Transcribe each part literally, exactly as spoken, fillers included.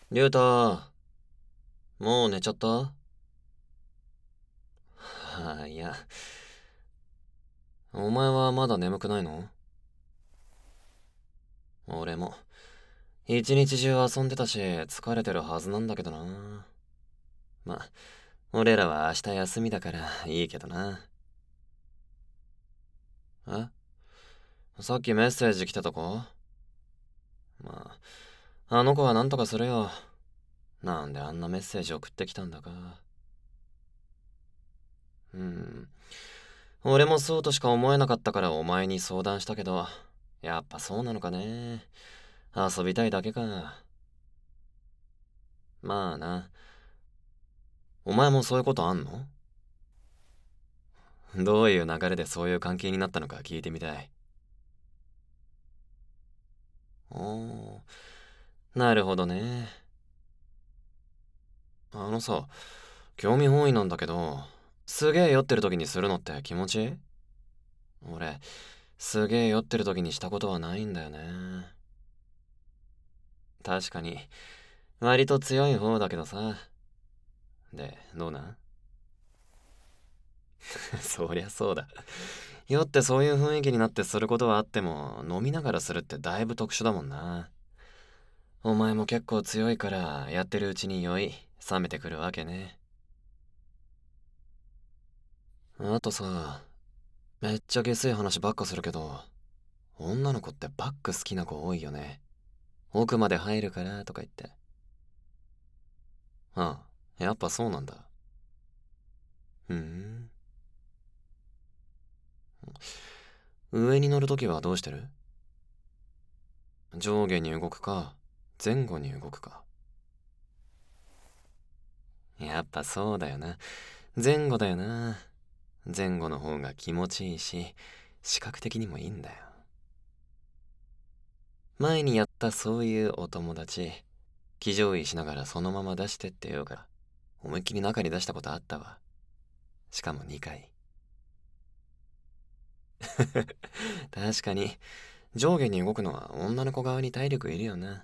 リュウタ、もう寝ちゃった？はあ、いや、お前はまだ眠くないの？俺も、一日中遊んでたし、疲れてるはずなんだけどな。ま、俺らは明日休みだからいいけどな。え、さっきメッセージ来てた子？まあ、あの子はなんとかするよ。なんであんなメッセージ送ってきたんだか。うん。俺もそうとしか思えなかったからお前に相談したけど、やっぱそうなのかね。遊びたいだけか。まあな。お前もそういうことあんの？どういう流れでそういう関係になったのか聞いてみたい。おー、なるほどね。あのさ、興味本位なんだけど、すげえ酔ってる時にするのって気持ちいい？俺、すげえ酔ってる時にしたことはないんだよね。確かに、割と強い方だけどさ。で、どうなん？そりゃそうだ。酔ってそういう雰囲気になってすることはあっても、飲みながらするってだいぶ特殊だもんな。お前も結構強いから、やってるうちに酔い、冷めてくるわけね。あとさ、めっちゃ下水話ばっかするけど、女の子ってバック好きな子多いよね。奥まで入るからとか言って。ああ、やっぱそうなんだ。ふーん。上に乗るときはどうしてる？上下に動くか、前後に動くか。やっぱそうだよな。前後だよな。前後の方が気持ちいいし、視覚的にもいいんだよ。前にやったそういうお友達、騎乗位しながらそのまま出してって言うから、思いっきり中に出したことあったわ。しかもにかい。確かに、上下に動くのは女の子側に体力いるよな。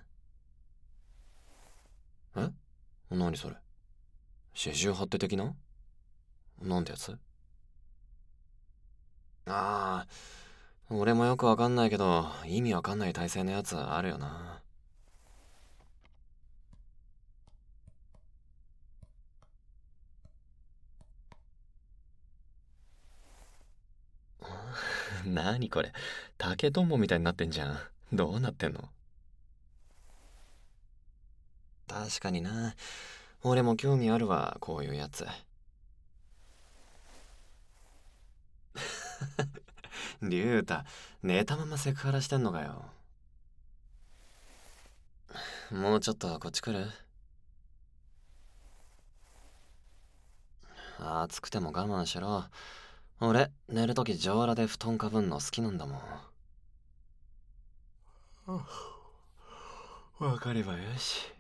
え、何それ？四十八手的な？なんてやつ？ああ、俺もよくわかんないけど、意味わかんない体勢のやつあるよな。なにこれ、竹とんぼみたいになってんじゃん。どうなってんの？確かにな。俺も興味あるわ、こういうやつ。リュウタ、寝たままセクハラしてんのかよ。もうちょっとこっち来る？暑くても我慢しろ。俺、寝るとき上裸で布団かぶんの好きなんだもん。わかればよし。